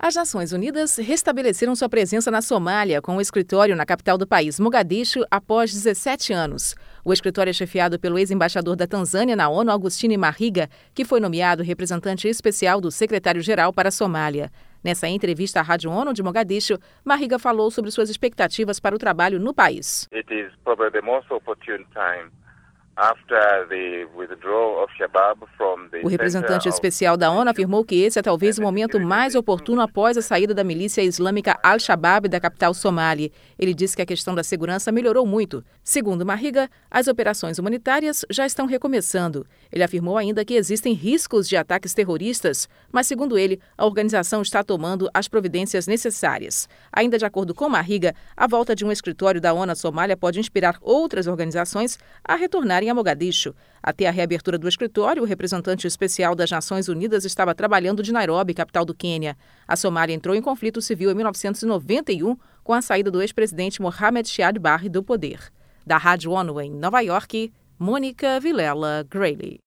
As Nações Unidas restabeleceram sua presença na Somália com um escritório na capital do país, Mogadishu, após 17 anos. O escritório é chefiado pelo ex-embaixador da Tanzânia na ONU, Augustine Mahiga, que foi nomeado representante especial do secretário-geral para a Somália. Nessa entrevista à Rádio ONU de Mogadishu, Mahiga falou sobre suas expectativas para o trabalho no país. It is probably the most opportune time. O representante especial da ONU afirmou que esse é talvez o momento mais oportuno após a saída da milícia islâmica Al-Shabaab da capital somali. Ele disse que a questão da segurança melhorou muito. Segundo Mahiga, as operações humanitárias já estão recomeçando. Ele afirmou ainda que existem riscos de ataques terroristas, mas, segundo ele, a organização está tomando as providências necessárias. Ainda de acordo com Mahiga, a volta de um escritório da ONU à Somália pode inspirar outras organizações a retornarem a Mogadishu. Até a reabertura do escritório, o representante especial das Nações Unidas estava trabalhando de Nairobi, capital do Quênia. A Somália entrou em conflito civil em 1991 com a saída do ex-presidente Mohamed Siad Barre do poder. Da Rádio ONU em Nova York, Mônica Vilela Grayley.